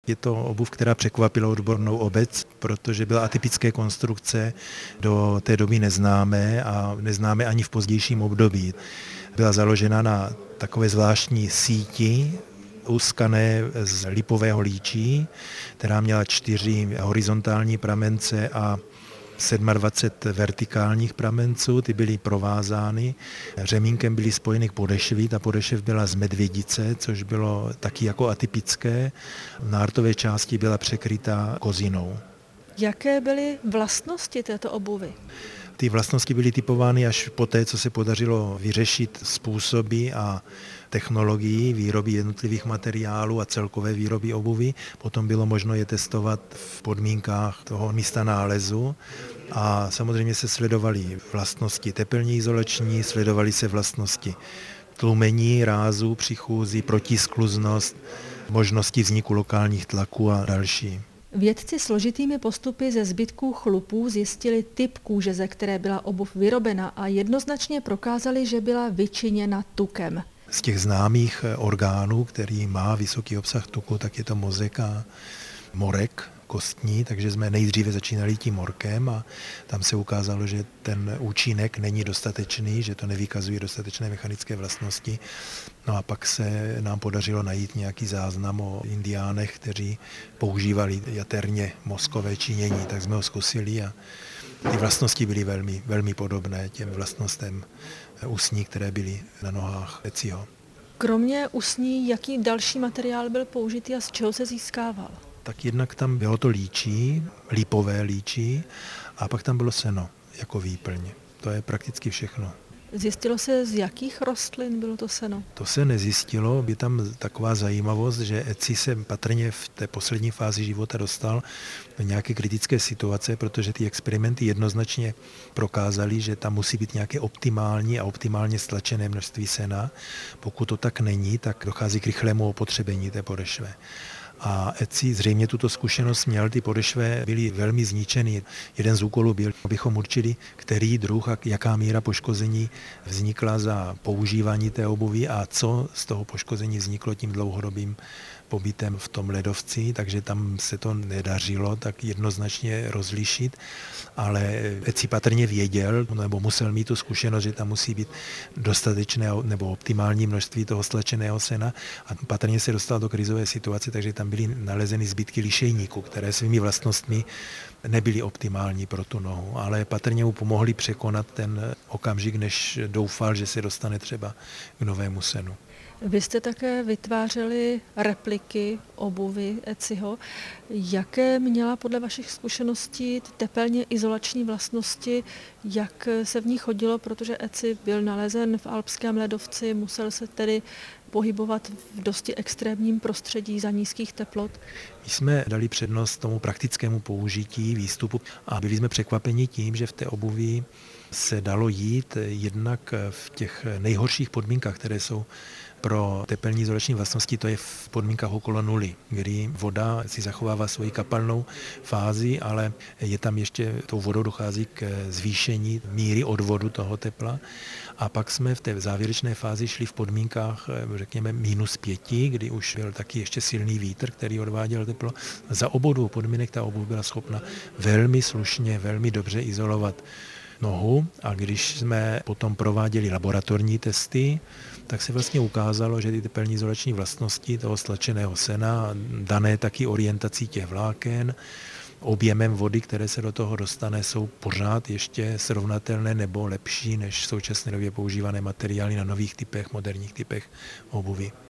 Je to obuv, která překvapila odbornou obec, protože byla atypické konstrukce, do té doby neznámé a neznámé ani v pozdějším období. Byla založena na takové zvláštní síti, uskané z lipového líčí, která měla 4 horizontální pramence a 27 vertikálních pramenců, ty byly provázány. Řemínkem byly spojeny k podešví, ta podešev byla z medvědice, což bylo taky jako atypické. V nártové části byla překrytá kozinou. Jaké byly vlastnosti této obuvy? Ty vlastnosti byly typovány až poté, co se podařilo vyřešit způsoby a technologii výroby jednotlivých materiálů a celkové výroby obuvy. Potom bylo možno je testovat v podmínkách toho místa nálezu a samozřejmě se sledovaly vlastnosti tepelně izolační, sledovaly se vlastnosti tlumení rázu při chůzi, protiskluznost, možnosti vzniku lokálních tlaků a další. Vědci složitými postupy ze zbytků chlupů zjistili typ kůže, ze které byla obuv vyrobena a jednoznačně prokázali, že byla vyčiněna tukem. Z těch známých orgánů, který má vysoký obsah tuku, tak je to mozek a morek kostní, takže jsme nejdříve začínali tím morkem a tam se ukázalo, že ten účinek není dostatečný, že to nevykazuje dostatečné mechanické vlastnosti. No a pak se nám podařilo najít nějaký záznam o indiánech, kteří používali jaterně mozkové činění, tak jsme ho zkusili a ty vlastnosti byly velmi, velmi podobné těm vlastnostem usní, které byly na nohách Eciho. Kromě usní, jaký další materiál byl použitý a z čeho se získával? Tak jednak tam bylo to líčí, lípové líčí, a pak tam bylo seno jako výplň. To je prakticky všechno. Zjistilo se, z jakých rostlin bylo to seno? To se nezjistilo, je tam taková zajímavost, že Eci se patrně v té poslední fázi života dostal do nějaké kritické situace, protože ty experimenty jednoznačně prokázaly, že tam musí být nějaké optimální a optimálně stlačené množství sena. Pokud to tak není, tak dochází k rychlému opotřebení té podešve. A Eci zřejmě tuto zkušenost měl, ty podešve byly velmi zničeny. Jeden z úkolů byl, abychom určili, který druh a jaká míra poškození vznikla za používání té obuvy a co z toho poškození vzniklo tím dlouhodobým pobytem v tom ledovci, takže tam se to nedařilo tak jednoznačně rozlišit, ale Eci patrně věděl, nebo musel mít tu zkušenost, že tam musí být dostatečné nebo optimální množství toho stlačeného sena a patrně se dostal do krizové situace, takže tam byly nalezeny zbytky lišejníku, které svými vlastnostmi nebyly optimální pro tu nohu, ale patrně mu pomohli překonat ten okamžik, než doufal, že se dostane třeba k novému senu. Vy jste také vytvářeli repliky obuvy Eciho. Jaké měla podle vašich zkušeností tepelně izolační vlastnosti, jak se v ní chodilo, protože Eci byl nalezen v alpském ledovci, musel se tedy pohybovat v dosti extrémním prostředí za nízkých teplot? My jsme dali přednost tomu praktickému použití výstupu a byli jsme překvapeni tím, že v té obuvi se dalo jít jednak v těch nejhorších podmínkách, které jsou pro tepelní izolační vlastnosti, to je v podmínkách okolo nuly, kdy voda si zachovává svoji kapalnou fázi, ale je tam ještě, tou vodou dochází k zvýšení míry odvodu toho tepla. A pak jsme v té závěrečné fázi šli v podmínkách, řekněme, -5, kdy už byl taky ještě silný vítr, který odváděl teplo. Za obou dvou podmínek ta obuv byla schopna velmi slušně, velmi dobře izolovat nohu a když jsme potom prováděli laboratorní testy, tak se vlastně ukázalo, že ty tepelní izolační vlastnosti toho stlačeného sena, dané taky orientací těch vláken, objemem vody, které se do toho dostane, jsou pořád ještě srovnatelné nebo lepší než v současné době používané materiály na nových typech, moderních typech obuvy.